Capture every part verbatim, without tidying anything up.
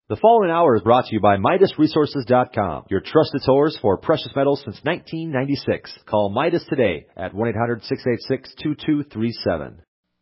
The following hour is brought to you by Midas Resources dot com, your trusted source for precious metals since nineteen ninety-six. Call Midas today at one eight hundred, six eight six, two two three seven.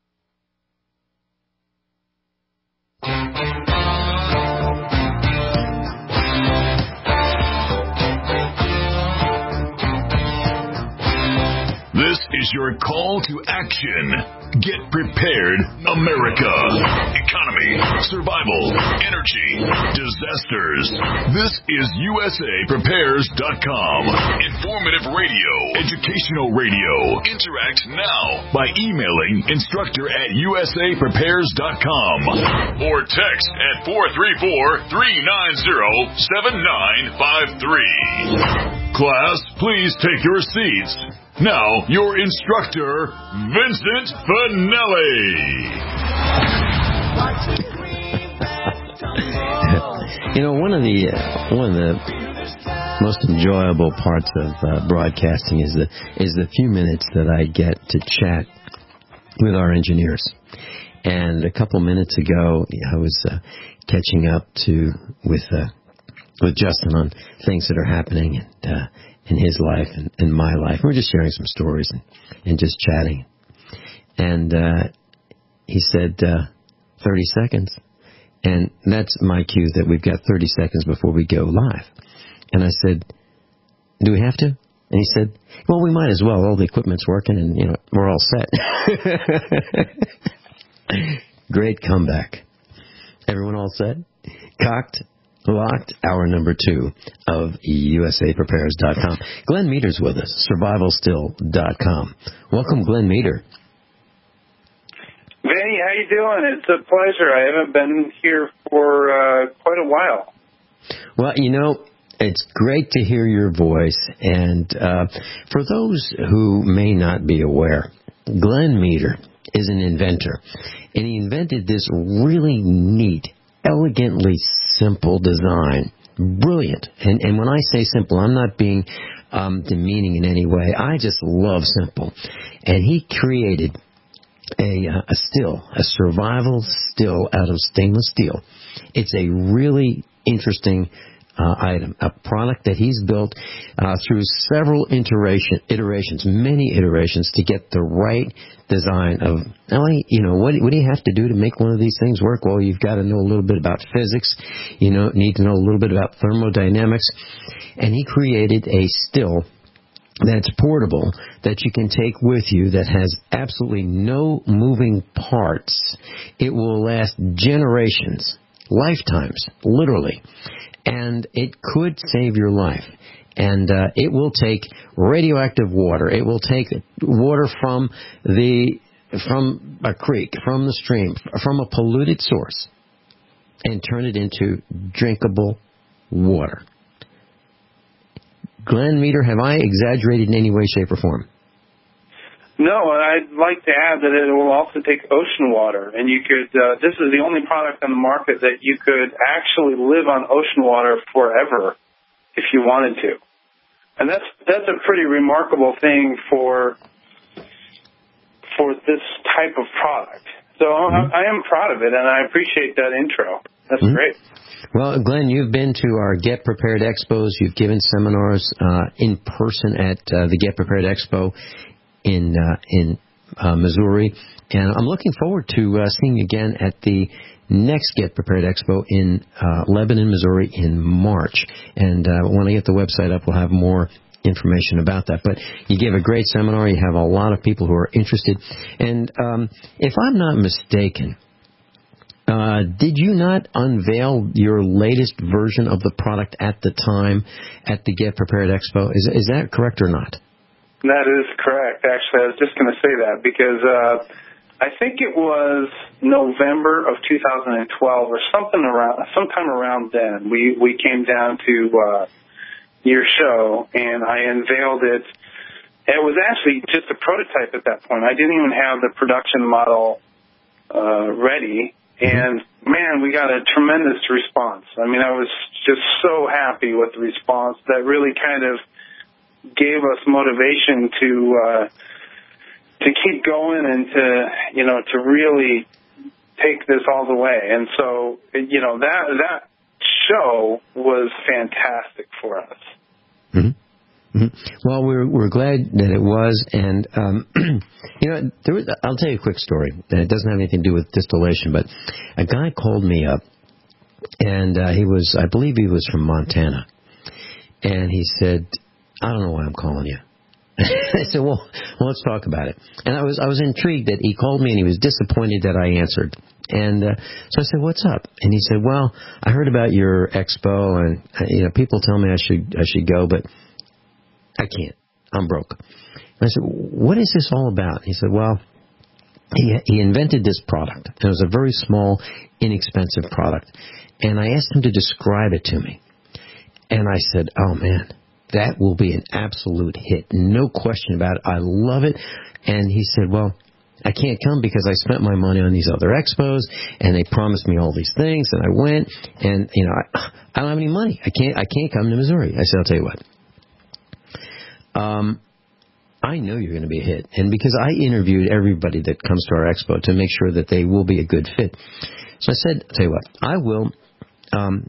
This is your call to action. Get prepared, America. Economy, survival, energy, disasters. This is U S A Prepares dot com. Informative radio, educational radio. Interact now by emailing instructor at U S A Prepares dot com or text at four three four, three nine zero, seven nine five three. Class, please take your seats. Now, your instructor, Vincent Finelli. You know, one of the uh, one of the most enjoyable parts of uh, broadcasting is the is the few minutes that I get to chat with our engineers. And a couple minutes ago, I was uh, catching up to with uh, with Justin on things that are happening and. Uh, in his life and in my life. We're just sharing some stories and, and just chatting. And uh, he said, uh, thirty seconds. And that's my cue that we've got thirty seconds before we go live. And I said, do we have to? And he said, well, we might as well. All the equipment's working and, you know, we're all set. Great comeback. Everyone all set? Cocked? Locked, hour number two of U S A Prepares dot com. Glenn Meter's with us, survival still dot com. Welcome, Glenn Meter. Vinny, how you doing? It's a pleasure. I haven't been here for uh, quite a while. Well, you know, it's great to hear your voice. And uh, for those who may not be aware, Glenn Meter is an inventor. And he invented this really neat, elegantly simple design. Brilliant. And and when I say simple, I'm not being um, demeaning in any way. I just love simple. And he created a, uh, a still, a survival still out of stainless steel. It's a really interesting uh, item, a product that he's built uh, through several iteration, iterations, many iterations to get the right design of, you know, what, what do you have to do to make one of these things work? Well, you've got to know a little bit about physics. You know, need to know a little bit about thermodynamics. And he created a still that's portable, that you can take with you, that has absolutely no moving parts. It will last generations, lifetimes, literally. And it could save your life. And uh, it will take radioactive water. It will take water from the from a creek, from the stream, from a polluted source, and turn it into drinkable water. Glenn Meter, have I exaggerated in any way, shape, or form? No, and I'd like to add that it will also take ocean water, and you could. Uh, this is the only product on the market that you could actually live on ocean water forever if you wanted to. And that's that's a pretty remarkable thing for for this type of product. So mm-hmm. I, I am proud of it, and I appreciate that intro. That's mm-hmm. great. Well, Glenn, you've been to our Get Prepared Expos. You've given seminars uh, in person at uh, the Get Prepared Expo in uh, in uh, Missouri, and I'm looking forward to uh, seeing you again at the next Get Prepared Expo in uh, Lebanon, Missouri in March. And uh, when I get the website up, we'll have more information about that. But you gave a great seminar. You have a lot of people who are interested. And um, if I'm not mistaken, uh, did you not unveil your latest version of the product at the time at the Get Prepared Expo? Is, is that correct or not? That is correct. Actually, I was just going to say that because uh, I think it was November of two thousand twelve or something around, sometime around then. We we came down to uh, your show and I unveiled it. It was actually just a prototype at that point. I didn't even have the production model uh, ready, and man, we got a tremendous response. I mean, I was just so happy with the response that really kind of gave us motivation to uh, to keep going and to, you know, to really take this all the way. And so, you know, that that show was fantastic for us. Mm-hmm. Mm-hmm. Well, we're we're glad that it was, and um, you know, there was, I'll tell you a quick story, and it doesn't have anything to do with distillation, but a guy called me up, and uh, he was, I believe, he was from Montana, and he said, "I don't know why I'm calling you." I said, well, well, let's talk about it. And I was I was intrigued that he called me and he was disappointed that I answered. And uh, so I said, what's up? And he said, well, I heard about your expo, and uh, you know, people tell me I should I should go, but I can't. I'm broke. And I said, what is this all about? He said, well, he he invented this product. It was a very small, inexpensive product. And I asked him to describe it to me. And I said, oh, man. That will be an absolute hit. No question about it. I love it. And he said, well, I can't come because I spent my money on these other expos, and they promised me all these things, and I went, and, you know, I, I don't have any money. I can't I can't come to Missouri. I said, I'll tell you what. Um, I know you're going to be a hit. And because I interviewed everybody that comes to our expo to make sure that they will be a good fit. So I said, I'll tell you what, I will... Um,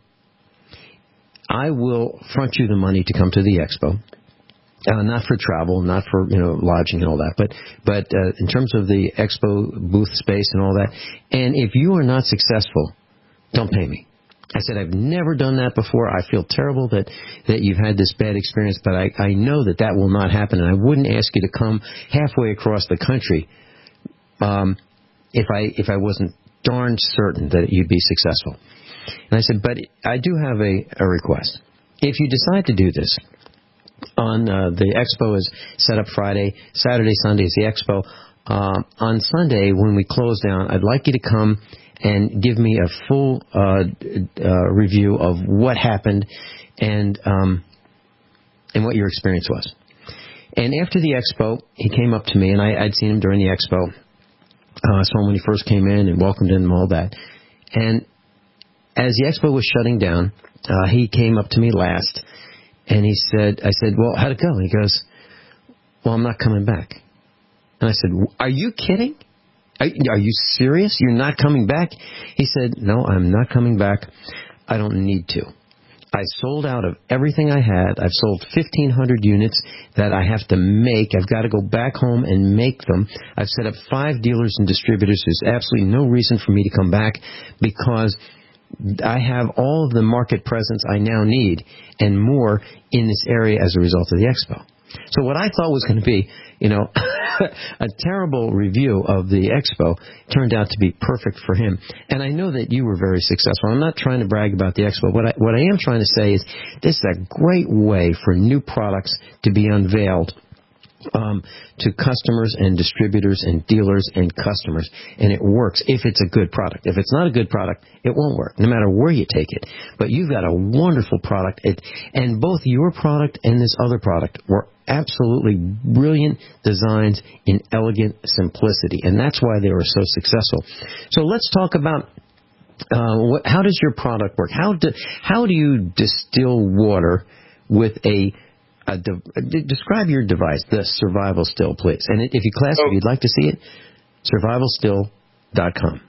I will front you the money to come to the expo, uh, not for travel, not for, you know, lodging and all that, but but uh, in terms of the expo booth space and all that. And if you are not successful, don't pay me. I said, I've never done that before. I feel terrible that, that you've had this bad experience, but I, I know that that will not happen, and I wouldn't ask you to come halfway across the country um, if I if I wasn't darn certain that you'd be successful. And I said, but I do have a, a request. If you decide to do this, on uh, the expo is set up Friday, Saturday, Sunday is the expo. Uh, on Sunday, when we close down, I'd like you to come and give me a full uh, uh, review of what happened and um, and what your experience was. And after the expo, he came up to me, and I, I'd seen him during the expo. Uh, I saw him when he first came in and welcomed him and all that. And as the expo was shutting down, uh, he came up to me last, and he said, I said, well, how'd it go? And he goes, well, I'm not coming back. And I said, are you kidding? Are, are you serious? You're not coming back? He said, no, I'm not coming back. I don't need to. I sold out of everything I had. I've sold fifteen hundred units that I have to make. I've got to go back home and make them. I've set up five dealers and distributors. There's absolutely no reason for me to come back because I have all of the market presence I now need and more in this area as a result of the expo. So what I thought was going to be, you know, a terrible review of the expo turned out to be perfect for him. And I know that you were very successful. I'm not trying to brag about the expo. What I, what I am trying to say is this is a great way for new products to be unveiled Um, to customers and distributors and dealers and customers, and it works if it's a good product. If it's not a good product, it won't work, no matter where you take it. But you've got a wonderful product, it, and both your product and this other product were absolutely brilliant designs in elegant simplicity, and that's why they were so successful. So let's talk about uh, what, how does your product work? How do, how do you distill water with a Uh, de- describe your device, the Survival Still, please. And if you class, oh. if you'd like to see it, survival still dot com.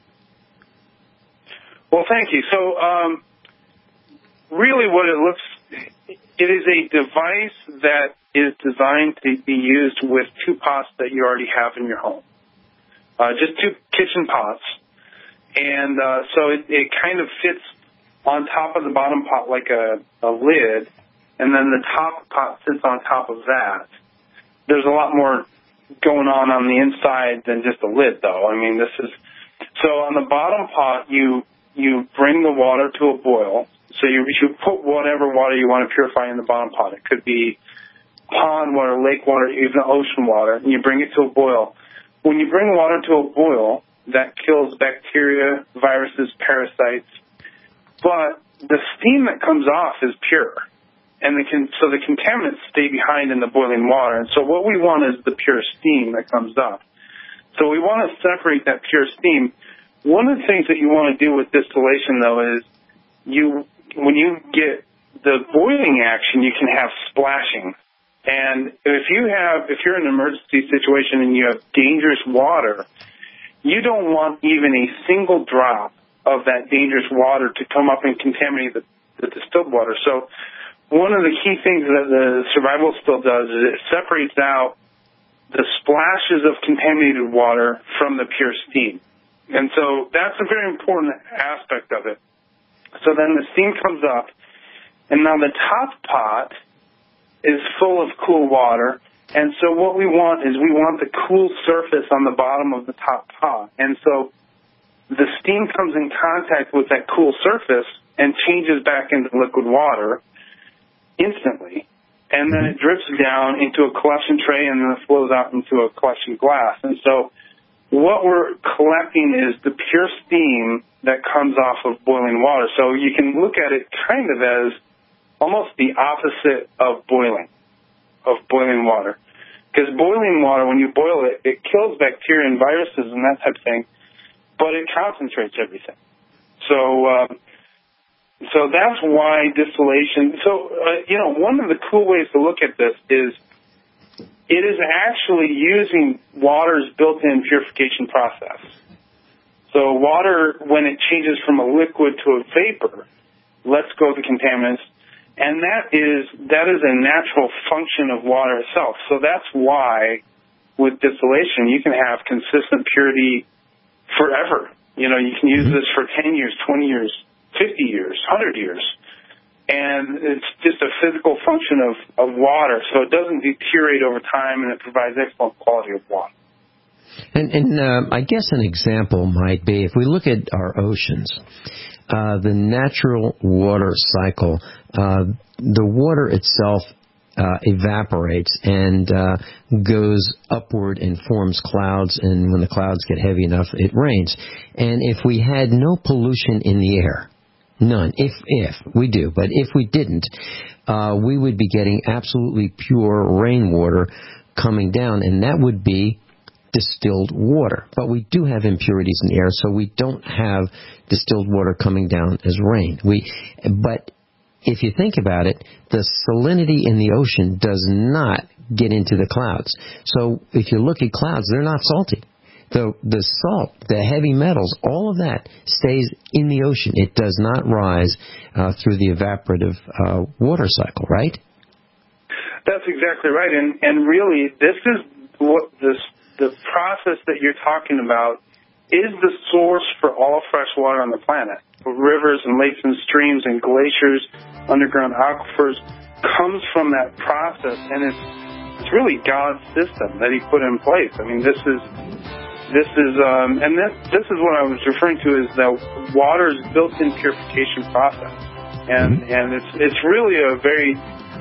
Well, thank you. So, um, really what it looks, it is a device that is designed to be used with two pots that you already have in your home. Uh, just two kitchen pots. And uh, so it, it kind of fits on top of the bottom pot like a, a lid. And then the top pot sits on top of that. There's a lot more going on on the inside than just a lid, though. I mean, this is so on the bottom pot, you you bring the water to a boil. So you you put whatever water you want to purify in the bottom pot. It could be pond water, lake water, even ocean water, and you bring it to a boil. When you bring water to a boil, that kills bacteria, viruses, parasites. But the steam that comes off is pure. And the con- so the contaminants stay behind in the boiling water. And so what we want is the pure steam that comes up. So we want to separate that pure steam. One of the things that you want to do with distillation, though, is you when you get the boiling action, you can have splashing. And if you have, if you're in an emergency situation and you have dangerous water, you don't want even a single drop of that dangerous water to come up and contaminate the the distilled water. So one of the key things that the survival still does is it separates out the splashes of contaminated water from the pure steam. And so that's a very important aspect of it. So then the steam comes up, and now the top pot is full of cool water. And so what we want is we want the cool surface on the bottom of the top pot. And so the steam comes in contact with that cool surface and changes back into liquid water instantly. And then it drips down into a collection tray and then it flows out into a collection glass. And so what we're collecting is the pure steam that comes off of boiling water. So you can look at it kind of as almost the opposite of boiling, of boiling water. Because boiling water, when you boil it, it kills bacteria and viruses and that type of thing, but it concentrates everything. So, uh, so that's why distillation. So, uh, you know, one of the cool ways to look at this is it is actually using water's built-in purification process. So water, when it changes from a liquid to a vapor, lets go of the contaminants, and that is that is a natural function of water itself. So that's why with distillation you can have consistent purity forever. You know, you can use this for ten years, twenty years, fifty years, one hundred years. And it's just a physical function of, of water, so it doesn't deteriorate over time, and it provides excellent quality of water. And, and uh, I guess an example might be, if we look at our oceans, uh, the natural water cycle, uh, the water itself uh, evaporates and uh, goes upward and forms clouds, and when the clouds get heavy enough, it rains. And if we had no pollution in the air, none, if if we do, but if we didn't, uh, we would be getting absolutely pure rainwater coming down, and that would be distilled water. But we do have impurities in the air, so we don't have distilled water coming down as rain. We, but if you think about it, the salinity in the ocean does not get into the clouds. So if you look at clouds, they're not salty. The the salt, the heavy metals, all of that stays in the ocean. It does not rise uh, through the evaporative uh, water cycle, right? That's exactly right. And and really, this is what this the process that you're talking about is the source for all fresh water on the planet. Rivers and lakes and streams and glaciers, underground aquifers, comes from that process, and it's it's really God's system that He put in place. I mean, this is. This is, um, and this, this is what I was referring to is the water's built-in purification process, and mm-hmm. and it's it's really a very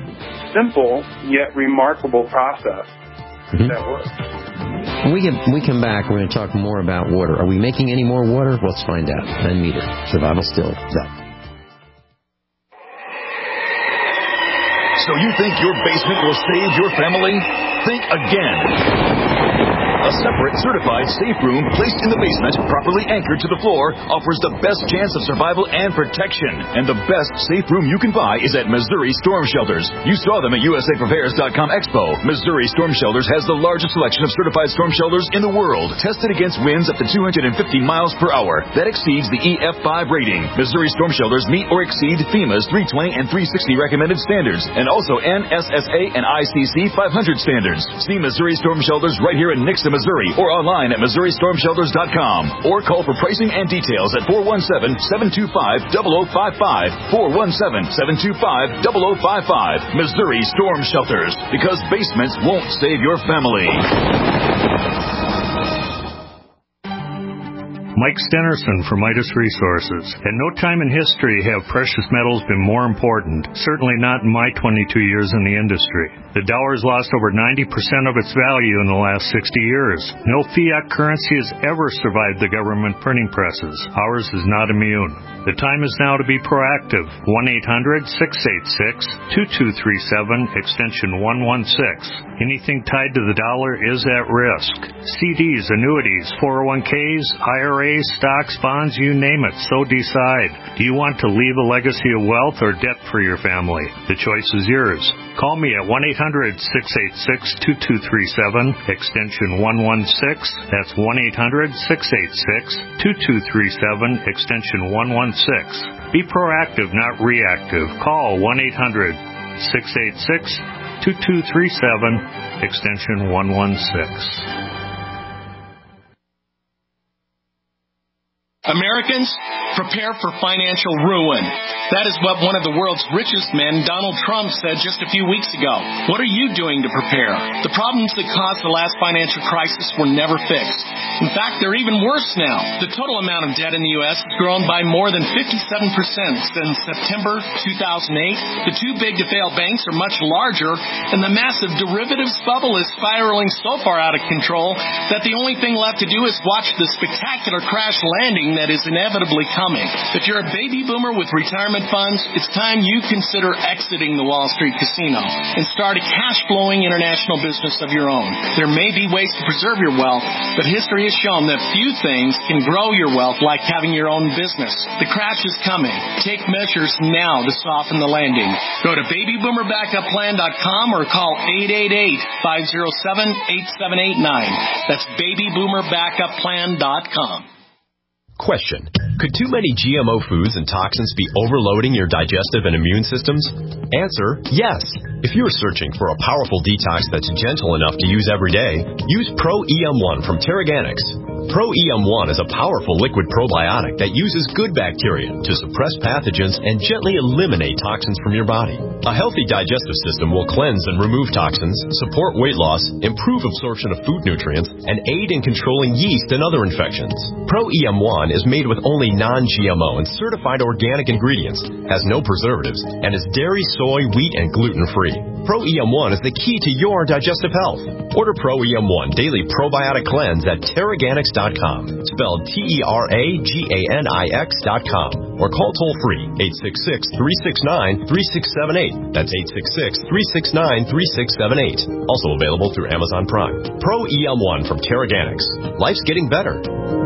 simple yet remarkable process mm-hmm. that works. When we get we come back, we're going to talk more about water. Are we making any more water? Let's find out. Glenn Meter, Survival Still. Go. So you think your basement will save your family? Think again. A separate, certified safe room placed in the basement, properly anchored to the floor, offers the best chance of survival and protection. And the best safe room you can buy is at Missouri Storm Shelters. You saw them at U S A Prepares dot com Expo. Missouri Storm Shelters has the largest selection of certified storm shelters in the world, tested against winds up to two hundred fifty miles per hour. That exceeds the E F five rating. Missouri Storm Shelters meet or exceed FEMA's three twenty and three sixty recommended standards, and also N S S A and I C C five hundred standards. See Missouri Storm Shelters right here in Nixon, Missouri, or online at Missouri Storm Shelters dot com, or call for pricing and details at four one seven, seven two five, zero zero five five, four one seven, seven two five, zero zero five five. Missouri Storm Shelters, because basements won't save your family. Mike Stenerson for Midas Resources. At no time in history have precious metals been more important, certainly not in my twenty-two years in the industry. The dollar has lost over ninety percent of its value in the last sixty years. No fiat currency has ever survived the government printing presses. Ours is not immune. The time is now to be proactive. one eight hundred, six eight six, two two three seven, extension one one six. Anything tied to the dollar is at risk. C Ds, annuities, four oh one Ks, I R As, As, stocks, bonds, you name it. So decide. Do you want to leave a legacy of wealth or debt for your family? The choice is yours. Call me at one eight hundred six eight six two two three seven, extension one one six. That's one eight hundred six eight six two two three seven, extension one one six. Be proactive, not reactive. Call one eight hundred six eight six two two three seven, extension one one six. Americans, prepare for financial ruin. That is what one of the world's richest men, Donald Trump, said just a few weeks ago. What are you doing to prepare? The problems that caused the last financial crisis were never fixed. In fact, they're even worse now. The total amount of debt in the U S has grown by more than fifty-seven percent since September two thousand eight. The too big to fail banks are much larger, and the massive derivatives bubble is spiraling so far out of control that the only thing left to do is watch the spectacular crash landing that is inevitably coming. If you're a baby boomer with retirement funds, it's time you consider exiting the Wall Street casino and start a cash-flowing international business of your own. There may be ways to preserve your wealth, but history has shown that few things can grow your wealth like having your own business. The crash is coming. Take measures now to soften the landing. Go to baby boomer backup plan dot com or call eight eight eight, five oh seven, eight seven eight nine. That's baby boomer backup plan dot com. Question. Could too many G M O foods and toxins be overloading your digestive and immune systems? Answer, yes. If you're searching for a powerful detox that's gentle enough to use every day, use Pro E M one from Terraganics. Pro E M one is a powerful liquid probiotic that uses good bacteria to suppress pathogens and gently eliminate toxins from your body. A healthy digestive system will cleanse and remove toxins, support weight loss, improve absorption of food nutrients, and aid in controlling yeast and other infections. Pro E M one is made with only non-G M O and certified organic ingredients, has no preservatives, and is dairy, soy, wheat, and gluten-free. Pro E M one is the key to your digestive health. Order Pro E M one Daily Probiotic Cleanse at Terraganics dot com, spelled T E R A G A N I X dot com, or call toll-free eight six six, three six nine, three six seven eight. That's eight six six, three six nine, three six seven eight. Also available through Amazon Prime. Pro E M one from Terraganics. Life's getting better.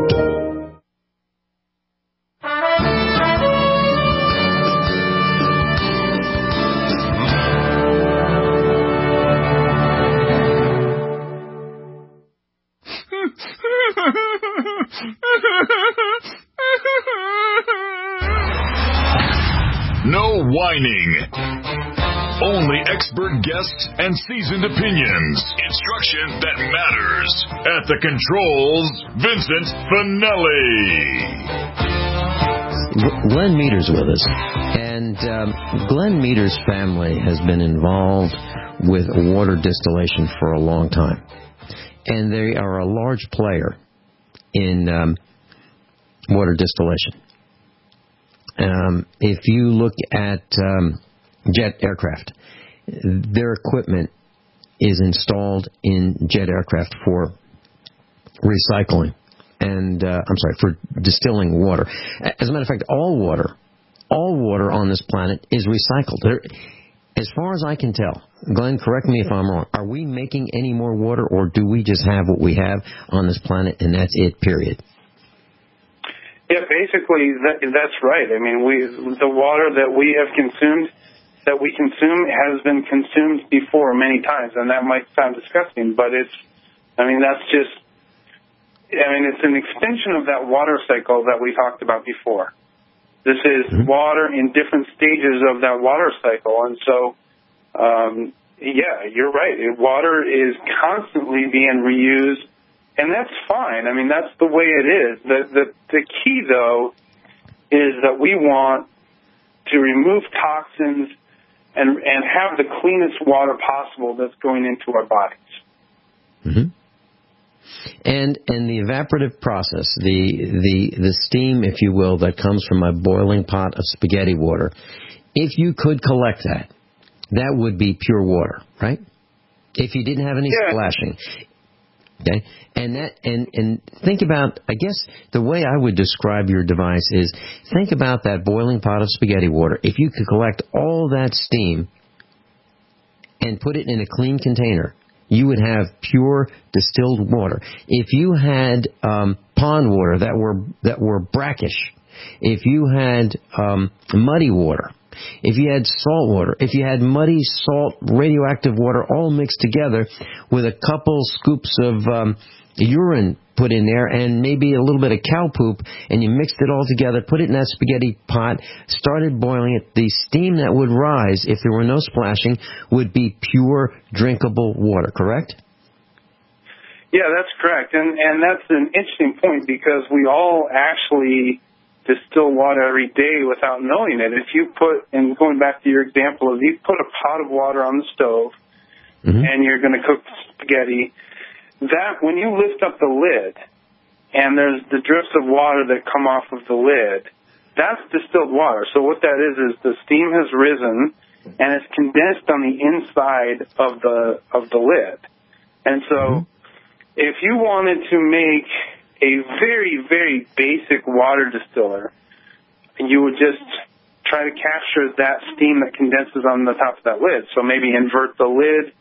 No whining. Only expert guests and seasoned opinions. Instruction that matters. At the controls, Vincent Finelli. Glenn Meter's with us. And um, Glenn Meter's family has been involved with water distillation for a long time. And they are a large player in um, water distillation. Um, if you look at um, jet aircraft, their equipment is installed in jet aircraft for recycling and, uh, I'm sorry, for distilling water. As a matter of fact, all water, all water on this planet is recycled. There, as far as I can tell, Glenn, correct me if I'm wrong, are we making any more water, or do we just have what we have on this planet and that's it, period? Yeah, basically, that, that's right. I mean, we the water that we have consumed, that we consume, has been consumed before many times, and that might sound disgusting, but it's, I mean, that's just, I mean, it's an extension of that water cycle that we talked about before. This is mm-hmm. water in different stages of that water cycle, and so, um, yeah, you're right. Water is constantly being reused. And that's fine. I mean, that's the way it is. The, the the key, though, is that we want to remove toxins and and have the cleanest water possible that's going into our bodies. Mm-hmm. And and the evaporative process, the the the steam, if you will, that comes from a boiling pot of spaghetti water, if you could collect that, that would be pure water, right? If you didn't have any yeah. splashing. Okay, and that and and think about, I guess the way I would describe your device is, think about that boiling pot of spaghetti water. If you could collect all that steam and put it in a clean container, you would have pure distilled water. If you had um, pond water that were that were brackish, if you had um, muddy water, if you had salt water, if you had muddy, salt, radioactive water all mixed together with a couple scoops of um, urine put in there and maybe a little bit of cow poop, and you mixed it all together, put it in that spaghetti pot, started boiling it, the steam that would rise, if there were no splashing, would be pure drinkable water, correct? Yeah, that's correct. And, and that's an interesting point because we all actually distill water every day without knowing it. If you put, and going back to your example, if you put a pot of water on the stove mm-hmm. and you're going to cook spaghetti, that when you lift up the lid and there's the drips of water that come off of the lid, that's distilled water. So what that is is the steam has risen and it's condensed on the inside of the of the lid. And so mm-hmm. if you wanted to make a very, very basic water distiller, you would just try to capture that steam that condenses on the top of that lid. So maybe invert the lid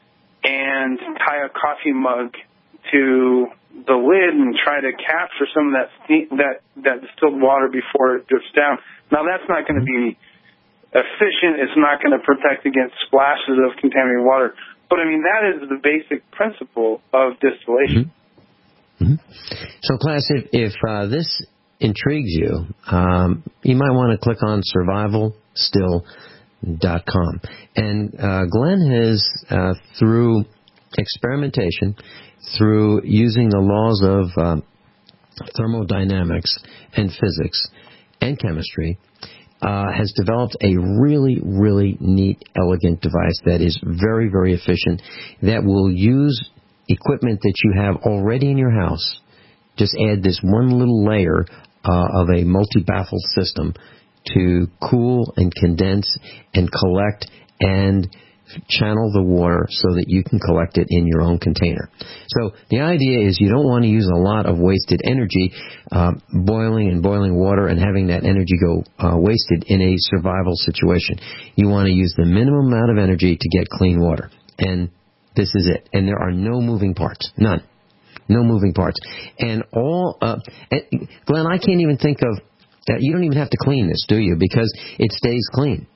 and tie a coffee mug to the lid and try to capture some of that steam, that, that distilled water before it drips down. Now, that's not going to be efficient. It's not going to protect against splashes of contaminated water. But, I mean, that is the basic principle of distillation. Mm-hmm. Mm-hmm. So, class, if, if uh, this intrigues you, um, you might want to click on survival still dot com. And uh, Glenn has, uh, through experimentation, through using the laws of um, thermodynamics and physics and chemistry, uh, has developed a really, really neat, elegant device that is very, very efficient, that will use equipment that you have already in your house. Just add this one little layer uh, of a multi-baffle system to cool and condense and collect and channel the water so that you can collect it in your own container. So the idea is you don't want to use a lot of wasted energy uh, boiling and boiling water and having that energy go uh, wasted in a survival situation. You want to use the minimum amount of energy to get clean water. And this is it. And there are no moving parts. None. No moving parts. And all, uh, and Glenn, I can't even think of, uh, you don't even have to clean this, do you? Because it stays clean.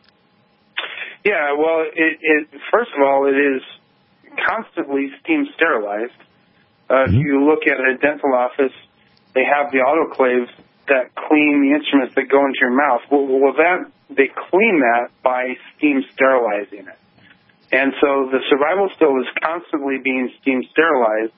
Yeah, well, it, it first of all, it is constantly steam sterilized. Uh, mm-hmm. If you look at a dental office, they have the autoclaves that clean the instruments that go into your mouth. Well, well that they clean that by steam sterilizing it. And so the survival still is constantly being steam sterilized.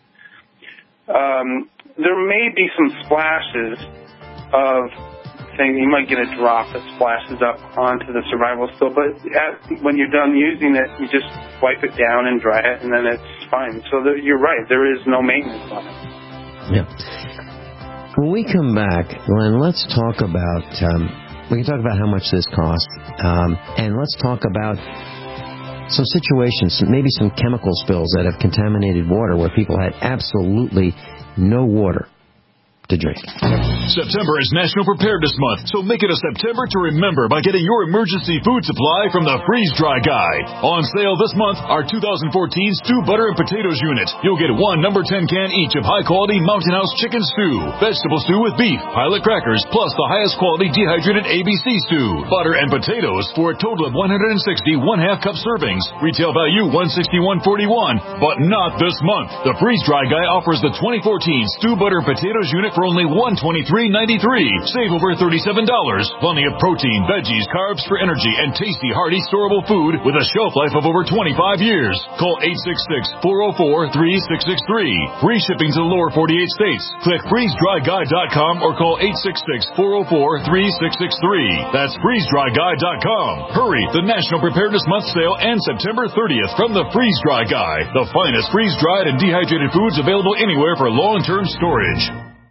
Um, there may be some splashes of things. You might get a drop that splashes up onto the survival still, but at, when you're done using it, you just wipe it down and dry it, and then it's fine. So the, you're right. There is no maintenance on it. Yeah. When we come back, Glenn, let's talk about, um, we can talk about how much this costs, um, and let's talk about some situations, maybe some chemical spills that have contaminated water where people had absolutely no water to drink. September is National Preparedness Month, so make it a September to remember by getting your emergency food supply from the Freeze Dry Guy. On sale this month, our two thousand fourteen Stew Butter and Potatoes unit. You'll get one number ten can each of high-quality Mountain House chicken stew, vegetable stew with beef, pilot crackers, plus the highest quality dehydrated A B C stew, butter and potatoes for a total of one hundred sixty one-half cup servings. Retail value one hundred sixty-one forty-one, but not this month. The Freeze Dry Guy offers the twenty fourteen Stew Butter and Potatoes unit for only one hundred twenty-three ninety-three. Save over thirty-seven dollars. Plenty of protein, veggies, carbs for energy, and tasty, hearty, storable food with a shelf life of over twenty-five years. Call eight six six, four oh four, three six six three. Free shipping to the lower forty-eight states. Click freeze dry guy dot com or call eight six six, four oh four, three six six three. That's freeze dry guy dot com. Hurry! The National Preparedness Month sale ends September thirtieth from the Freeze Dry Guy. The finest freeze-dried and dehydrated foods available anywhere for long-term storage.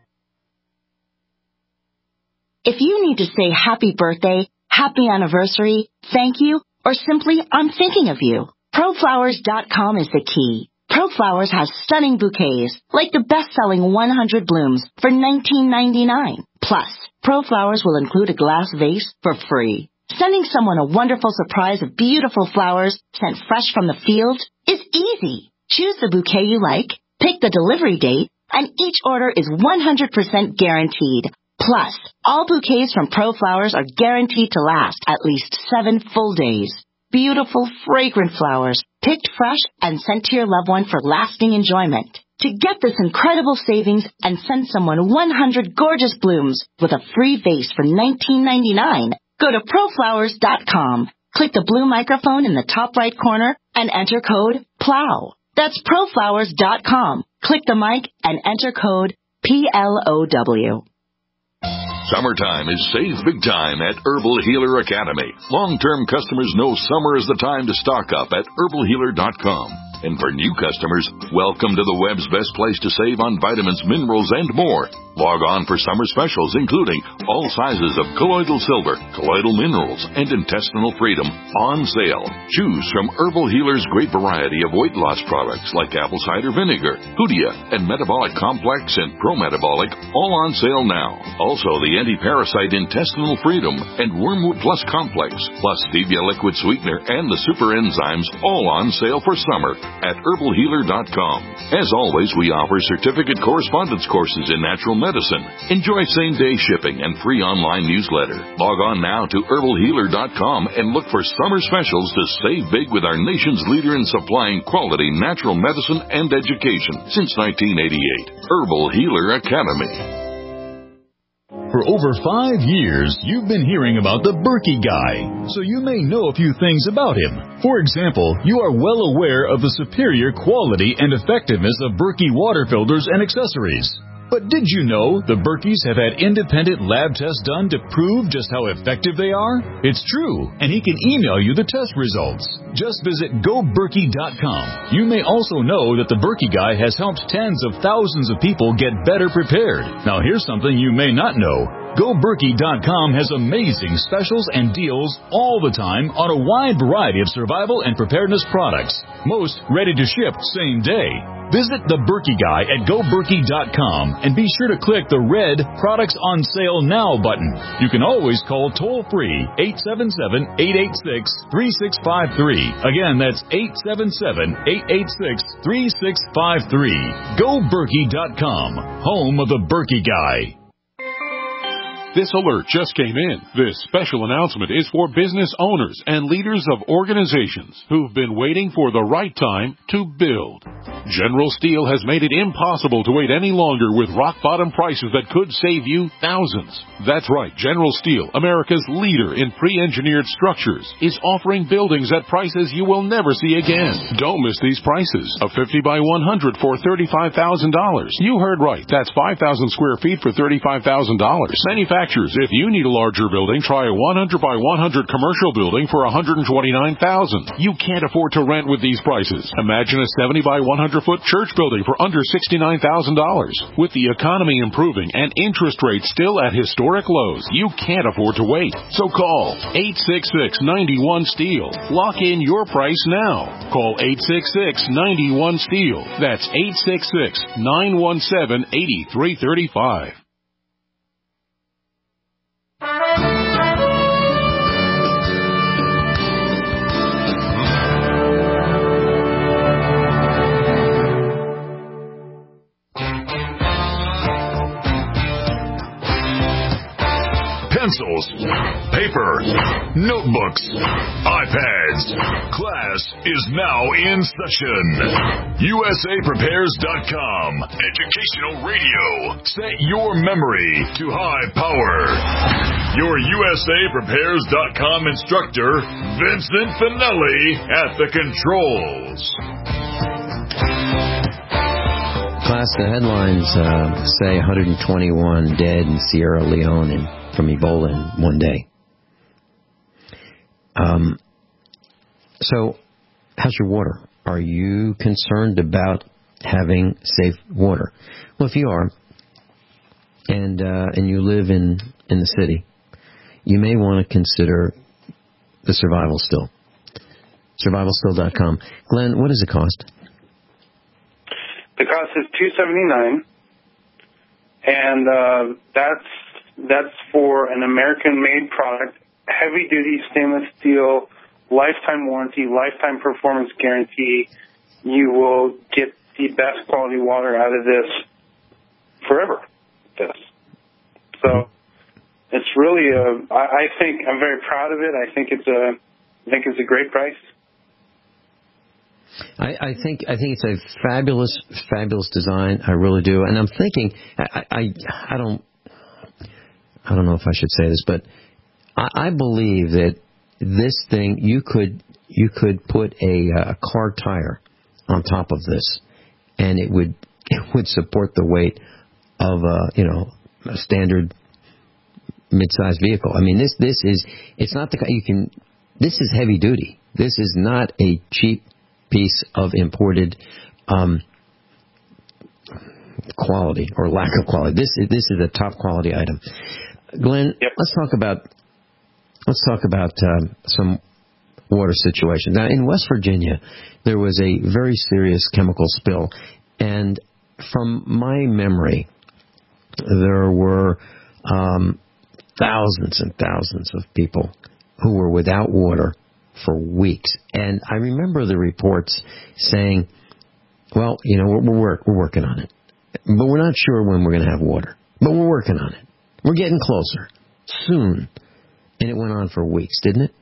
If you need to say happy birthday, happy anniversary, thank you, or simply I'm thinking of you, pro flowers dot com is the key. ProFlowers has stunning bouquets, like the best-selling one hundred blooms for nineteen ninety-nine. Plus, ProFlowers will include a glass vase for free. Sending someone a wonderful surprise of beautiful flowers sent fresh from the field is easy. Choose the bouquet you like, pick the delivery date, and each order is one hundred percent guaranteed. Plus, all bouquets from ProFlowers are guaranteed to last at least seven full days. Beautiful, fragrant flowers, picked fresh and sent to your loved one for lasting enjoyment. To get this incredible savings and send someone one hundred gorgeous blooms with a free vase for nineteen ninety-nine, go to proflowers dot com. Click the blue microphone in the top right corner and enter code PLOW. That's proflowers dot com. Click the mic and enter code P L O W. Summertime is save big time at Herbal Healer Academy. Long-term customers know summer is the time to stock up at herbal healer dot com. And for new customers, welcome to the web's best place to save on vitamins, minerals, and more. Log on for summer specials, including all sizes of colloidal silver, colloidal minerals, and intestinal freedom on sale. Choose from Herbal Healer's great variety of weight loss products like apple cider vinegar, Hoodia, and Metabolic Complex and Pro-Metabolic, all on sale now. Also, the anti-parasite intestinal freedom and Wormwood Plus Complex, plus stevia liquid sweetener and the super enzymes, all on sale for summer at herbal healer dot com. As always, we offer certificate correspondence courses in natural medicine. Enjoy same-day shipping and free online newsletter. Log on now to herbal healer dot com and look for summer specials to save big with our nation's leader in supplying quality natural medicine and education since nineteen eighty-eight. Herbal Healer Academy. For over five years, you've been hearing about the Berkey Guy, so you may know a few things about him. For example, you are well aware of the superior quality and effectiveness of Berkey water filters and accessories. But did you know the Berkeys have had independent lab tests done to prove just how effective they are? It's true, and he can email you the test results. Just visit go berkey dot com. You may also know that the Berkey Guy has helped tens of thousands of people get better prepared. Now here's something you may not know. go berkey dot com has amazing specials and deals all the time on a wide variety of survival and preparedness products, most ready to ship same day. Visit the Berkey Guy at go berkey dot com and be sure to click the red Products on Sale Now button. You can always call toll-free eight seven seven, eight eight six, three six five three. Again, that's eight seven seven, eight eight six, three six five three. go berkey dot com, home of the Berkey Guy. This alert just came in. This special announcement is for business owners and leaders of organizations who've been waiting for the right time to build. General Steel has made it impossible to wait any longer with rock-bottom prices that could save you thousands. That's right, General Steel, America's leader in pre-engineered structures, is offering buildings at prices you will never see again. Don't miss these prices. A fifty by one hundred for thirty-five thousand dollars. You heard right. That's five thousand square feet for thirty-five thousand dollars. Manufacturers, if you need a larger building, try a one hundred by one hundred commercial building for one hundred twenty-nine thousand dollars. You can't afford to rent with these prices. Imagine a seventy by one hundred foot church building for under sixty-nine thousand dollars. With the economy improving and interest rates still at historic lows, you can't afford to wait. So call eight six six, nine one, STEEL. Lock in your price now. Call eight six six, nine one, STEEL. That's eight six six, nine one seven, eight three three five. Pencils, paper, notebooks, iPads. Class is now in session. U S A Prepares dot com. Educational radio. Set your memory to high power. Your U S A Prepares dot com instructor, Vincent Finelli, at the controls. Class, the headlines uh, say one hundred twenty-one dead in Sierra Leone and from Ebola in one day. Um, so, how's your water? Are you concerned about having safe water? Well, if you are, and uh, and you live in, in the city, you may want to consider the Survival Still. survival still dot com. Glenn, what does it cost? The cost is two hundred seventy-nine dollars, and uh, that's that's for an American-made product, heavy-duty stainless steel, lifetime warranty, lifetime performance guarantee. you will get the best quality water out of this forever. This. So it's really a, I, I think I'm very proud of it. I think it's a, I think it's a great price. I, I think I think it's a fabulous, fabulous design. I really do, and I'm thinking I I, I don't I don't know if I should say this, but I, I believe that this thing you could you could put a, a car tire on top of this, and it would it would support the weight of a you know a standard mid-sized vehicle. I mean this this is it's not the you can this is heavy duty. This is not a cheap piece of imported um, quality or lack of quality. This is this is a top quality item. Glenn, yep. let's talk about let's talk about um, some water situations. Now, in West Virginia, there was a very serious chemical spill, and from my memory, there were um, thousands and thousands of people who were without water for weeks. And I remember the reports saying, well, you know, we're, we're, we're working on it. But we're not sure when we're going to have water. But we're working on it. We're getting closer. Soon. And it went on for weeks, didn't it?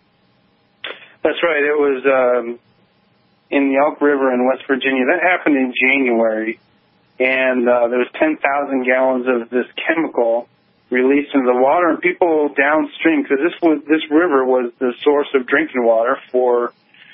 That's right. It was um, in the Elk River in West Virginia. That happened in January. And uh, there was ten thousand gallons of this chemical released into the water, and people downstream, because this was this river was the source of drinking water for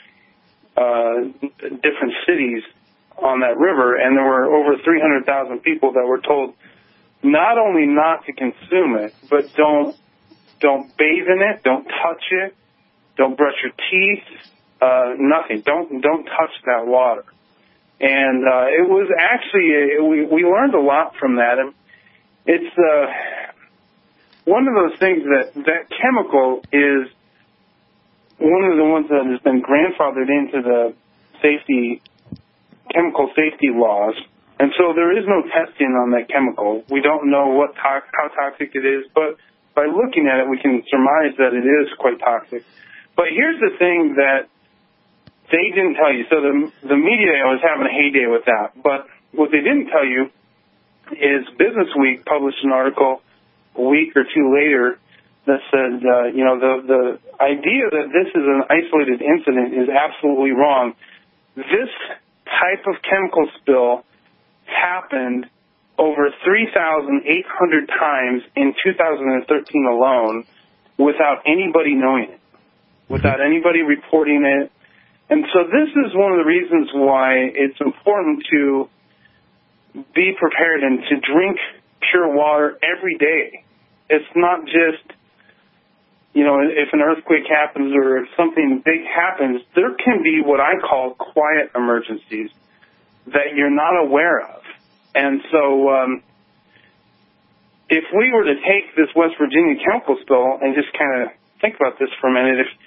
uh, different cities on that river, and there were over three hundred thousand people that were told not only not to consume it, but don't don't bathe in it, don't touch it, don't brush your teeth, uh, nothing. Don't don't touch that water. And uh, it was actually a, we we learned a lot from that, and it's. Uh, One of those things that that chemical is one of the ones that has been grandfathered into the safety, chemical safety laws. And so there is no testing on that chemical. We don't know what to- how toxic it is, but by looking at it, we can surmise that it is quite toxic. But here's the thing that they didn't tell you. So the, the media was having a heyday with that. But what they didn't tell you is Business Week published an article a week or two later that said, uh, you know, the, the idea that this is an isolated incident is absolutely wrong. This type of chemical spill happened over three thousand eight hundred times in two thousand thirteen alone without anybody knowing it, without anybody reporting it. And so this is one of the reasons why it's important to be prepared and to drink pure water every day. It's not just, you know, if an earthquake happens or if something big happens, there can be what I call quiet emergencies that you're not aware of. And so um, if we were to take this West Virginia chemical spill and just kind of think about this for a minute, if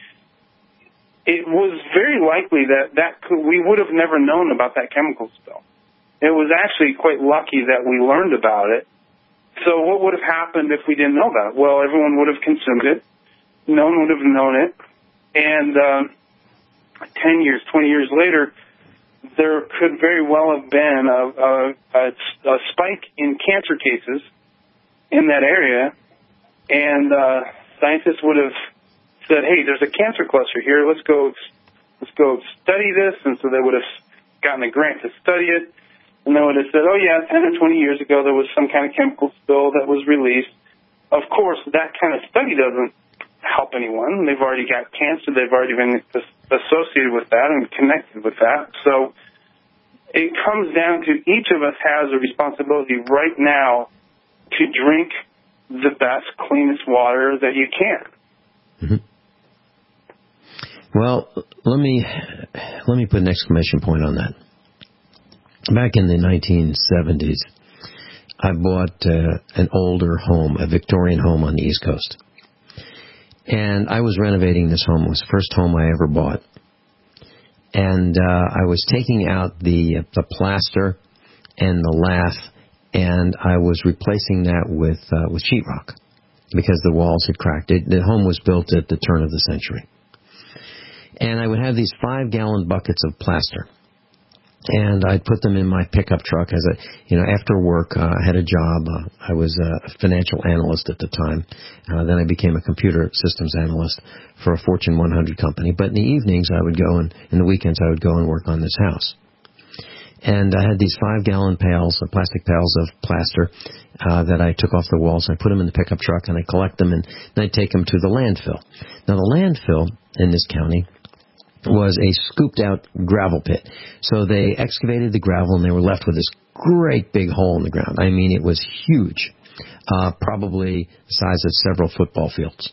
it was very likely that, that could, we would have never known about that chemical spill. It was actually quite lucky that we learned about it. So what would have happened if we didn't know about it? Well, everyone would have consumed it. No one would have known it. And um, ten years, twenty years later, there could very well have been a, a, a, a spike in cancer cases in that area. And uh, scientists would have said, hey, there's a cancer cluster here. Let's go, let's go study this. And so they would have gotten a grant to study it. And they would have said, oh, yeah, ten or twenty years ago, there was some kind of chemical spill that was released. Of course, that kind of study doesn't help anyone. They've already got cancer. They've already been associated with that and connected with that. So it comes down to each of us has a responsibility right now to drink the best, cleanest water that you can. Mm-hmm. Well, let me let me put an exclamation point on that. Back in the nineteen seventies, I bought uh, an older home, a Victorian home on the East Coast. And I was renovating this home. It was the first home I ever bought. And uh, I was taking out the the plaster and the lath, and I was replacing that with uh, with sheetrock because the walls had cracked. It, the home was built at the turn of the century. And I would have these five-gallon buckets of plaster. And I'd put them in my pickup truck as a, you know, after work. Uh, I had a job. Uh, I was a financial analyst at the time. Uh, then I became a computer systems analyst for a Fortune one hundred company. But in the evenings, I would go and in the weekends, I would go and work on this house. And I had these five-gallon pails, uh, plastic pails of plaster uh, that I took off the walls. I put them in the pickup truck, and I collect them, and then I take them to the landfill. Now, the landfill in this county was a scooped-out gravel pit. So they excavated the gravel, and they were left with this great big hole in the ground. I mean, it was huge, uh, probably the size of several football fields.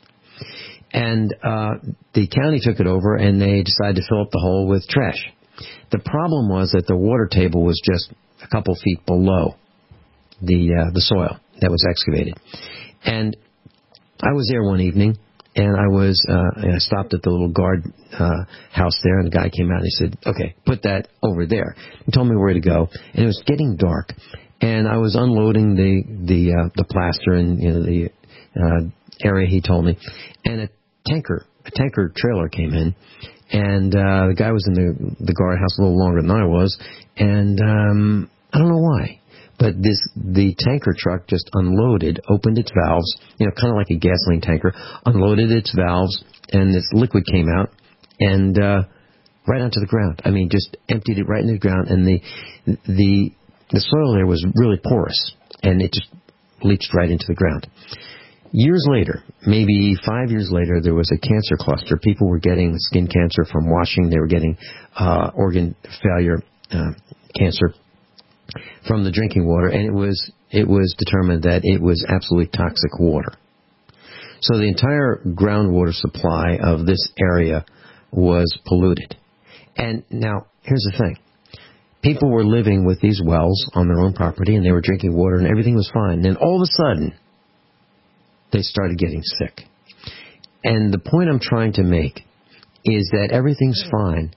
And uh, the county took it over, and they decided to fill up the hole with trash. The problem was that the water table was just a couple feet below the uh, the soil that was excavated. And I was there one evening, and I was uh, I stopped at the little guard uh, house there, and the guy came out and he said, "Okay, put that over there." He told me where to go, and it was getting dark, and I was unloading the the uh, the plaster in you know, the uh, area he told me, and a tanker a tanker trailer came in. And uh, the guy was in the the guardhouse a little longer than I was, and um, I don't know why, but this the tanker truck just unloaded, opened its valves, you know, kind of like a gasoline tanker, unloaded its valves, and this liquid came out, and uh, right onto the ground. I mean, just emptied it right into the ground, and the the the soil there was really porous, and it just leached right into the ground. Years later, maybe five years later, there was a cancer cluster. People were getting skin cancer from washing. They were getting uh, organ failure uh, cancer from the drinking water, and it was it was determined that it was absolutely toxic water. So the entire groundwater supply of this area was polluted. And now, here's the thing. People were living with these wells on their own property, and they were drinking water, and everything was fine. And then all of a sudden, they started getting sick. And the point I'm trying to make is that everything's fine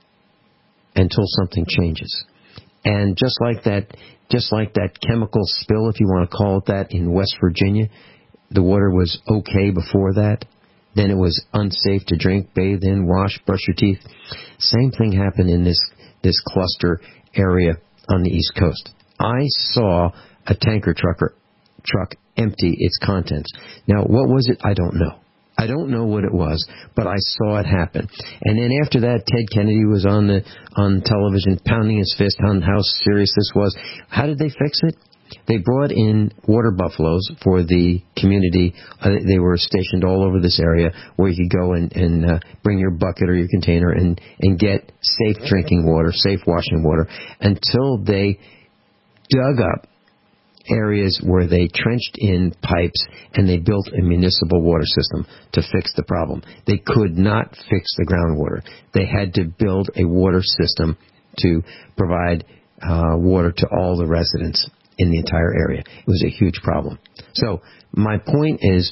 until something changes. And just like that, just like that chemical spill, if you want to call it that, in West Virginia, the water was okay before that. Then it was unsafe to drink, bathe in, wash, brush your teeth. Same thing happened in this, this cluster area on the East Coast. I saw a tanker trucker truck empty its contents. Now, what was it? I don't know. I don't know what it was, but I saw it happen. And then after that, Ted Kennedy was on the on television pounding his fist on how serious this was. How did they fix it? They brought in water buffaloes for the community. Uh, they were stationed all over this area where you could go and, and uh, bring your bucket or your container and, and get safe drinking water, safe washing water, until they dug up areas where they trenched in pipes and they built a municipal water system to fix the problem. They could not fix the groundwater. They had to build a water system to provide uh, water to all the residents in the entire area. It was a huge problem. So my point is,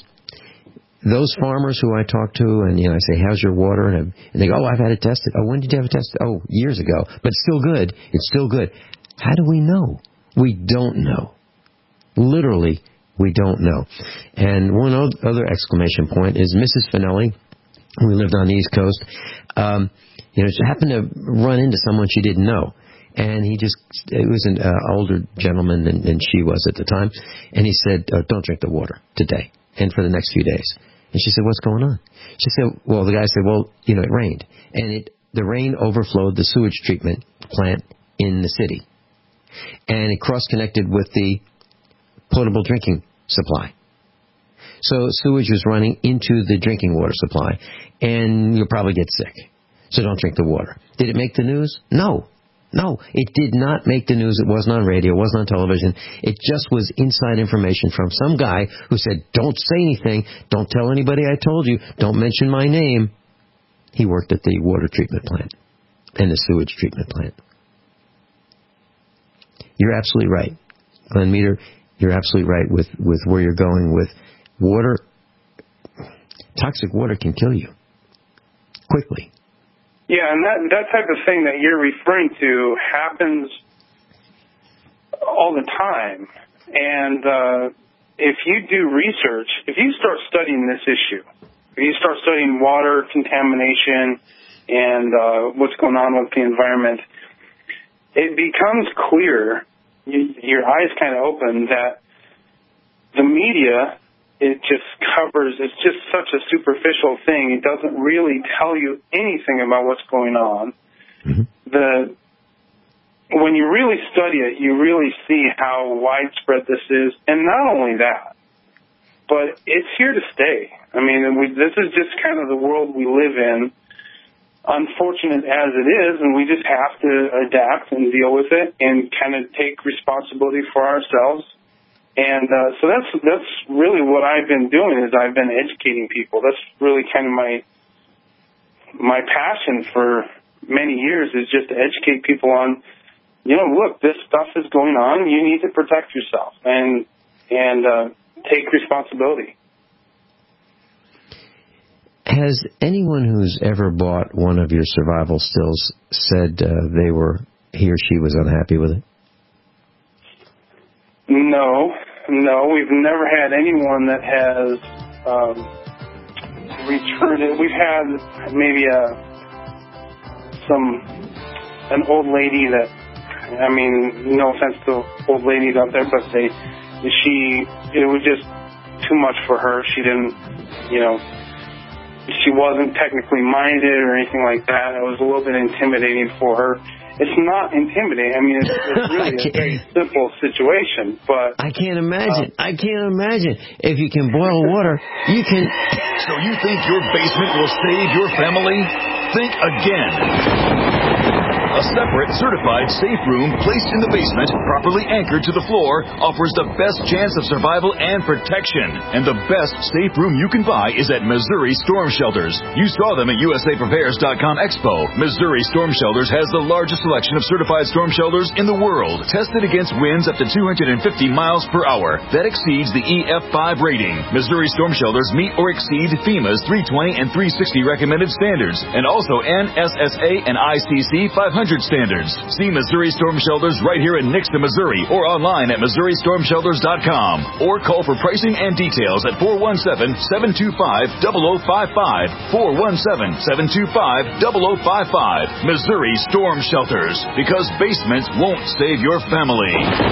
those farmers who I talk to, and you know, I say, "How's your water?" and, and they go, "Oh, I've had it tested." "Oh, when did you have it tested?" "Oh, years ago." "But it's still good." "It's still good." How do we know? We don't know. Literally, we don't know. And one other exclamation point is Missus Finelli, who lived on the East Coast, um, you know, she happened to run into someone she didn't know. And he just, it was an uh, older gentleman than, than she was at the time. And he said, oh, "Don't drink the water today and for the next few days." And she said, "What's going on?" She said, well, the guy said, "Well, you know, it rained. And it the rain overflowed the sewage treatment plant in the city. And it cross-connected with the potable drinking supply. So sewage was running into the drinking water supply, and you'll probably get sick. So don't drink the water." Did it make the news? No. No, it did not make the news. It wasn't on radio. It wasn't on television. It just was inside information from some guy who said, "Don't say anything. Don't tell anybody I told you. Don't mention my name." He worked at the water treatment plant and the sewage treatment plant. You're absolutely right, Glenn Meter. You're absolutely right with, with where you're going with water. Toxic water can kill you quickly. Yeah, and that that type of thing that you're referring to happens all the time. And uh, if you do research, if you start studying this issue, if you start studying water contamination and uh, what's going on with the environment, it becomes clear, you, your eyes kind of open, that the media, it just covers, it's just such a superficial thing. It doesn't really tell you anything about what's going on. Mm-hmm. The when you really study it, you really see how widespread this is. And not only that, but it's here to stay. I mean, we, this is just kind of the world we live in, unfortunate as it is, and we just have to adapt and deal with it and kind of take responsibility for ourselves. And uh, so that's that's really what I've been doing, is I've been educating people. That's really kind of my my passion for many years, is just to educate people on, you know, look, this stuff is going on. You need to protect yourself and and uh, take responsibility. Has anyone who's ever bought one of your survival stills said uh, they were he or she was unhappy with it? No, no, we've never had anyone that has um, returned it. We've had maybe a some an old lady that, I mean, no offense to old ladies out there, but they she it was just too much for her. She didn't, you know, she wasn't technically minded or anything like that. It was a little bit intimidating for her. It's not intimidating. I mean, it's, it's really a very simple situation. But I can't imagine. Uh, I can't imagine. If you can boil water, you can... So you think your basement will save your family? Think again. A separate, certified safe room placed in the basement, properly anchored to the floor, offers the best chance of survival and protection. And the best safe room you can buy is at Missouri Storm Shelters. You saw them at U S A Prepares dot com Expo. Missouri Storm Shelters has the largest selection of certified storm shelters in the world, tested against winds up to two hundred fifty miles per hour. That exceeds the E F five rating. Missouri Storm Shelters meet or exceed FEMA's three twenty and three sixty recommended standards, and also N S S A and I C C five hundred standards. See Missouri Storm Shelters right here in Nixon, Missouri, or online at Missouri Storm Shelters dot com, or call for pricing and details at four one seven, seven two five, zero zero five five, four one seven, seven two five, zero zero five five. Missouri Storm Shelters, because basements won't save your family.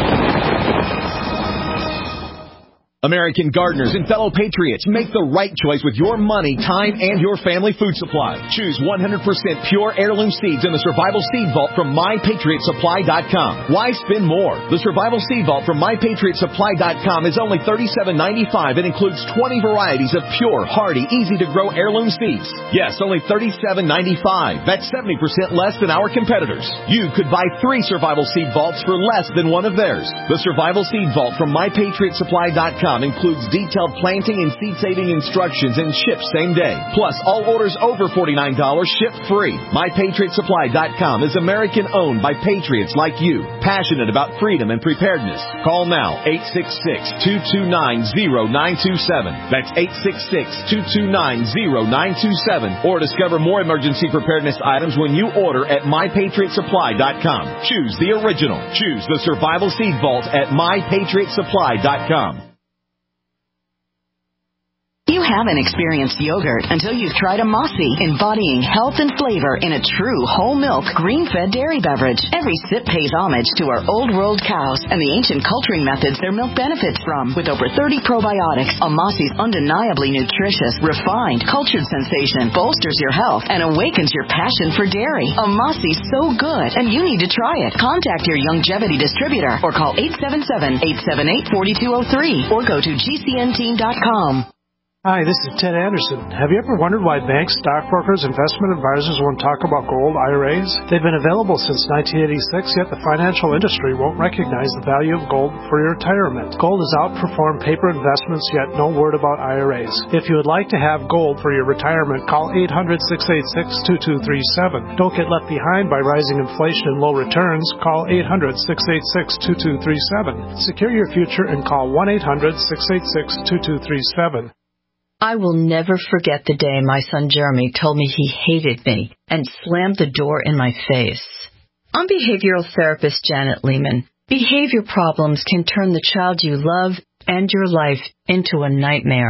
American gardeners and fellow patriots, make the right choice with your money, time, and your family food supply. Choose one hundred percent pure heirloom seeds in the Survival Seed Vault from my patriot supply dot com. Why spend more? The Survival Seed Vault from my patriot supply dot com is only thirty-seven ninety-five and includes twenty varieties of pure, hardy, easy-to-grow heirloom seeds. Yes, only thirty-seven ninety-five. That's seventy percent less than our competitors. You could buy three Survival Seed Vaults for less than one of theirs. The Survival Seed Vault from my patriot supply dot com includes detailed planting and seed-saving instructions and ships same day. Plus, all orders over forty-nine dollars ship free. my patriot supply dot com is American-owned by patriots like you, passionate about freedom and preparedness. Call now, eight six six, two two nine, zero nine two seven. That's eight six six, two two nine, zero nine two seven. Or discover more emergency preparedness items when you order at my patriot supply dot com. Choose the original. Choose the Survival Seed Vault at my patriot supply dot com. You haven't experienced yogurt until you've tried a Mossy, embodying health and flavor in a true whole milk, green-fed dairy beverage. Every sip pays homage to our old world cows and the ancient culturing methods their milk benefits from. With over thirty probiotics, a Mossy's undeniably nutritious, refined, cultured sensation bolsters your health and awakens your passion for dairy. A Mossy's so good, and you need to try it. Contact your Youngevity distributor or call eight seven seven, eight seven eight, four two zero three or go to G C N team dot com. Hi, this is Ted Anderson. Have you ever wondered why banks, stockbrokers, investment advisors won't talk about gold I R As? They've been available since nineteen eighty-six, yet the financial industry won't recognize the value of gold for your retirement. Gold has outperformed paper investments, yet no word about I R As. If you would like to have gold for your retirement, call eight hundred, six eight six, two two three seven. Don't get left behind by rising inflation and low returns. Call eight hundred, six eight six, two two three seven. Secure your future and call one eight hundred, six eight six, two two three seven. I will never forget the day my son Jeremy told me he hated me and slammed the door in my face. I'm behavioral therapist Janet Lehman. Behavior problems can turn the child you love and your life into a nightmare.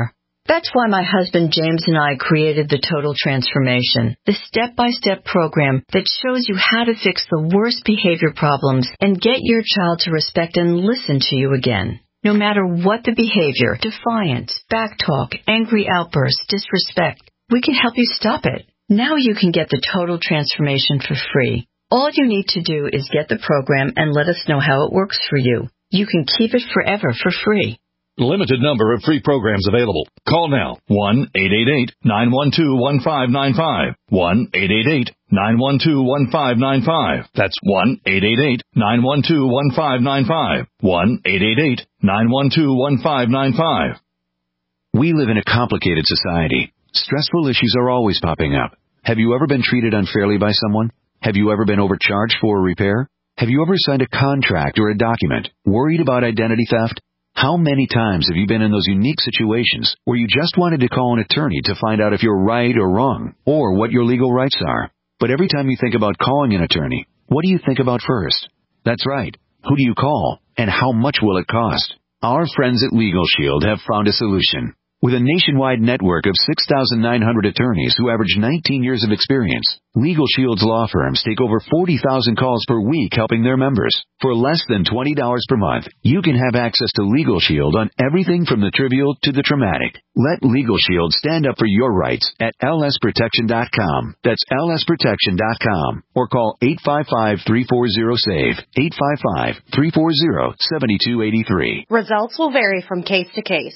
That's why my husband James and I created the Total Transformation, the step-by-step program that shows you how to fix the worst behavior problems and get your child to respect and listen to you again. No matter what the behavior, defiance, backtalk, angry outbursts, disrespect, we can help you stop it. Now you can get the Total Transformation for free. All you need to do is get the program and let us know how it works for you. You can keep it forever for free. Limited number of free programs available. Call now. one eight eight eight, nine one two, one five nine five. one eight eight eight, nine one two, one five nine five. That's one eight eight eight, nine one two, one five nine five. one eight eight eight, nine one two, one five nine five. We live in a complicated society. Stressful issues are always popping up. Have you ever been treated unfairly by someone? Have you ever been overcharged for a repair? Have you ever signed a contract or a document worried about identity theft? How many times have you been in those unique situations where you just wanted to call an attorney to find out if you're right or wrong, or what your legal rights are? But every time you think about calling an attorney, what do you think about first? That's right. Who do you call, and how much will it cost? Our friends at Legal Shield have found a solution. With a nationwide network of six thousand nine hundred attorneys who average nineteen years of experience, Legal Shield's law firms take over forty thousand calls per week helping their members. For less than twenty dollars per month, you can have access to Legal Shield on everything from the trivial to the traumatic. Let Legal Shield stand up for your rights at L S protection dot com. That's L S protection dot com. Or call eight five five, three four zero, S A V E, eight five five, three four zero, seven two eight three. Results will vary from case to case.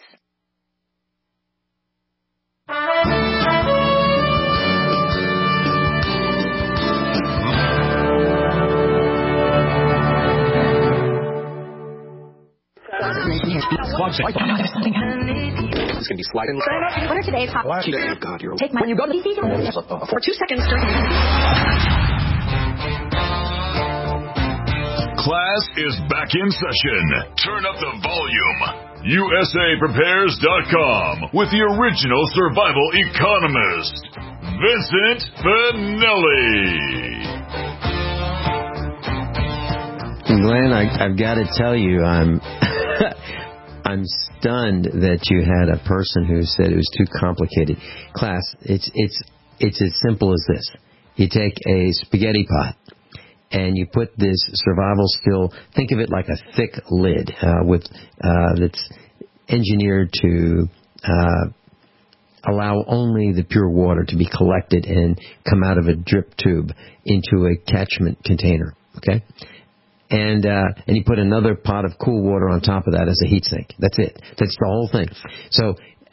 It's going to be sliding. What are today's hot? Oh, God, you're Take my when you go to the for two seconds. Class is back in session. Turn up the volume. U S A Prepares dot com with the original survival economist, Vincent Finelli. Glenn, I, I've got to tell you, I'm I'm stunned that you had a person who said it was too complicated. Class, it's it's it's as simple as this. You take a spaghetti pot and you put this survival skill. Think of it like a thick lid uh, with uh, that's engineered to uh, allow only the pure water to be collected and come out of a drip tube into a catchment container. Okay. And uh, and you put another pot of cool water on top of that as a heat sink. That's it. That's the whole thing. So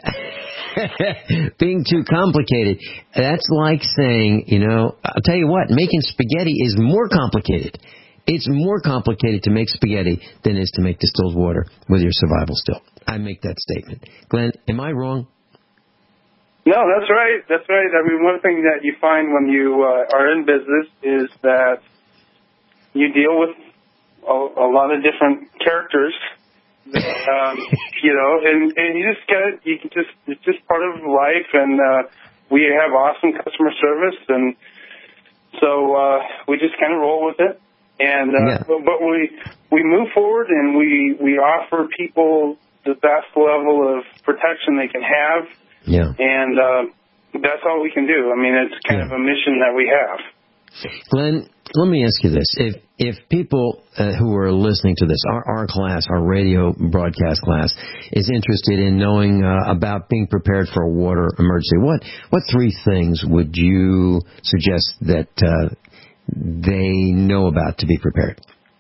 being too complicated, that's like saying, you know, I'll tell you what, making spaghetti is more complicated. It's more complicated to make spaghetti than it is to make distilled water with your survival still. I make that statement. Glenn, am I wrong? No, that's right. That's right. I mean, one thing that you find when you uh, are in business is that you deal with a, a lot of different characters, um, you know, and, and you just get, you can just, it's just part of life, and uh, we have awesome customer service, and so uh, we just kind of roll with it, and uh, yeah. but, but we we move forward, and we, we offer people the best level of protection they can have, yeah, and uh, that's all we can do. I mean, it's kind yeah. of a mission that we have. Glenn, let me ask you this. If if people uh, who are listening to this, our, our class, our radio broadcast class, is interested in knowing uh, about being prepared for a water emergency, what what three things would you suggest that uh, they know about to be prepared?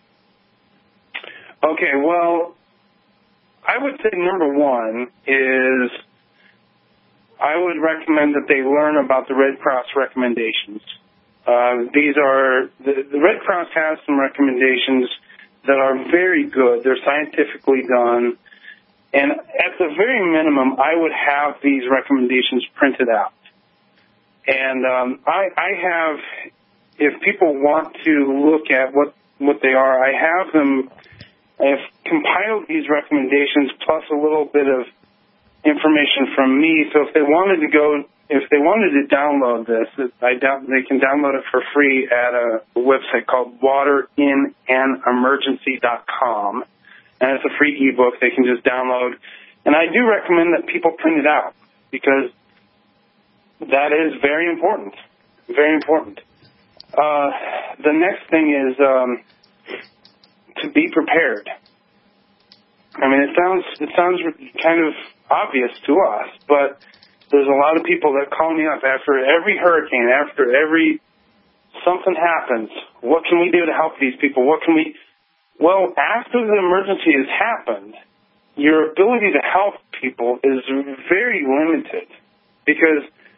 Okay, well, I would say number one is I would recommend that they learn about the Red Cross recommendations. Uh, these are, the, the Red Cross has some recommendations that are very good. They're scientifically done. And at the very minimum, I would have these recommendations printed out. And um, I, I have, if people want to look at what, what they are, I have them, I've compiled these recommendations plus a little bit of information from me. So if they wanted to go, if they wanted to download this, I doubt they can download it for free at a website called water in an emergency dot com. And it's a free ebook they can just download. And I do recommend that people print it out. because that is very important, very important. Uh, the next thing is um, to be prepared. I mean, it sounds it sounds kind of obvious to us, but there's a lot of people that call me up after every hurricane, after every something happens. What can we do to help these people? What can we? Well, after the emergency has happened, your ability to help people is very limited because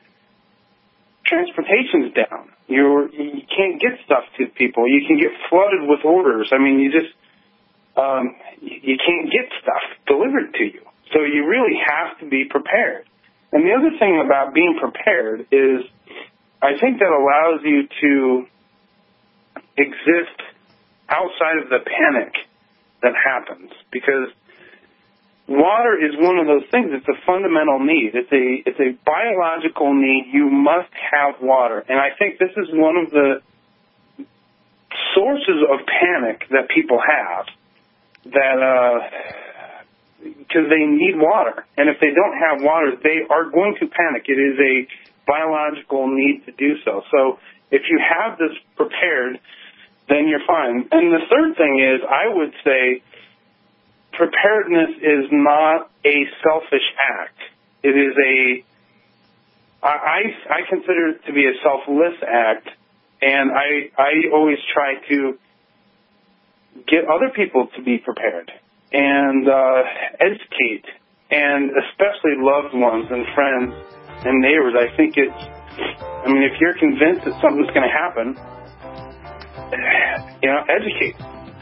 transportation's down. You're, you can't get stuff to people. You can get flooded with orders. I mean, you just, um, you can't get stuff delivered to you. So you really have to be prepared. And the other thing about being prepared is I think that allows you to exist outside of the panic that happens, because water is one of those things. It's a fundamental need. It's a it's a biological need. You must have water. And I think this is one of the sources of panic that people have, that uh, because they need water. And if they don't have water, they are going to panic. It is a biological need to do so. So if you have this prepared, then you're fine. And the third thing is, I would say, preparedness is not a selfish act. It is a, I, I consider it to be a selfless act, and I, I always try to get other people to be prepared and uh, educate, and especially loved ones and friends and neighbors. I think it's, I mean, if you're convinced that something's going to happen, you know, educate.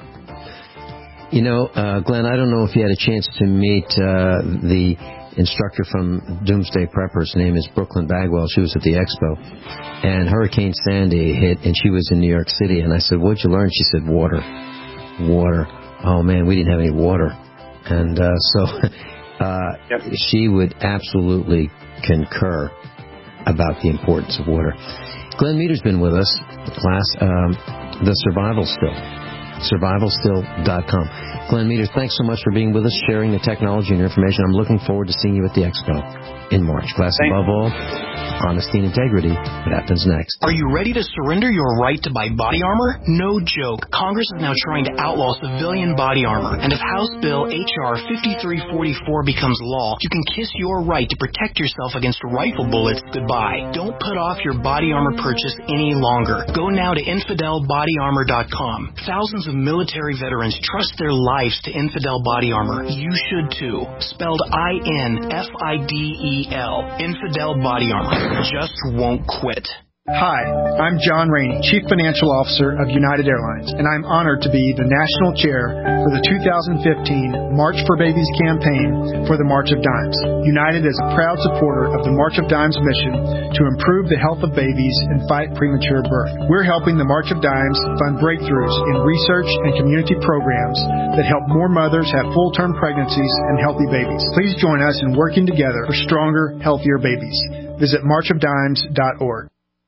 You know, uh, Glenn, I don't know if you had a chance to meet uh, the instructor from Doomsday Preppers. Her name is Brooklyn Bagwell. She was at the expo, and Hurricane Sandy hit, and she was in New York City. And I said, "What'd you learn?" She said, "Water, water." Oh man, we didn't have any water, and uh, so uh, yep. She would absolutely concur about the importance of water. Glenn Meter's been with us, class, um, the Survival Still. survival still dot com. Glenn Meter, thanks so much for being with us, sharing the technology and information. I'm looking forward to seeing you at the expo in March. Class, thanks. Above all, honesty and integrity. What happens next? Are you ready to surrender your right to buy body armor? No joke. Congress is now trying to outlaw civilian body armor. And if House Bill H R fifty-three forty-four becomes law, you can kiss your right to protect yourself against rifle bullets goodbye. Don't put off your body armor purchase any longer. Go now to infidel body armor dot com. Thousands of military veterans trust their lives to Infidel Body Armor. You should too. Spelled I N F I D E L. Infidel Body Armor. Just won't quit. Hi, I'm John Rainey, Chief Financial Officer of United Airlines, and I'm honored to be the National Chair for the two thousand fifteen March for Babies campaign for the March of Dimes. United is a proud supporter of the March of Dimes mission to improve the health of babies and fight premature birth. We're helping the March of Dimes fund breakthroughs in research and community programs that help more mothers have full-term pregnancies and healthy babies. Please join us in working together for stronger, healthier babies. Visit march of dimes dot org.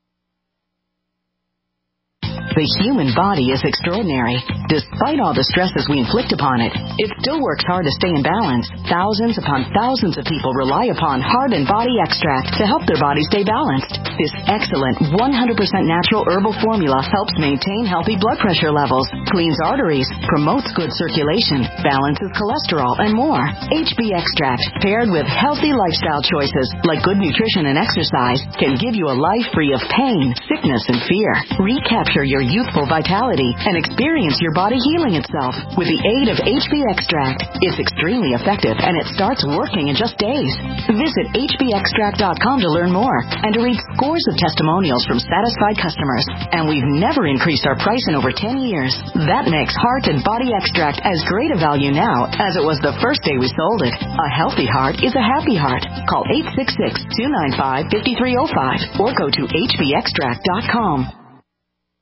The human body is extraordinary. Despite all the stresses we inflict upon it, it still works hard to stay in balance. Thousands upon thousands of people rely upon Heart and Body Extract to help their body stay balanced. This excellent one hundred percent natural herbal formula helps maintain healthy blood pressure levels, cleans arteries, promotes good circulation, balances cholesterol, and more. H B Extract, paired with healthy lifestyle choices like good nutrition and exercise, can give you a life free of pain, sickness, and fear. Recapture your youthful vitality and experience your body healing itself with the aid of H B Extract. It's extremely effective, and it starts working in just days. Visit H B extract dot com to learn more and to read scores of testimonials from satisfied customers. And we've never increased our price in over ten years. That makes Heart and Body Extract as great a value now as it was the first day we sold it. A healthy heart is a happy heart. Call eight six six, two nine five, five three zero five or go to H B extract dot com.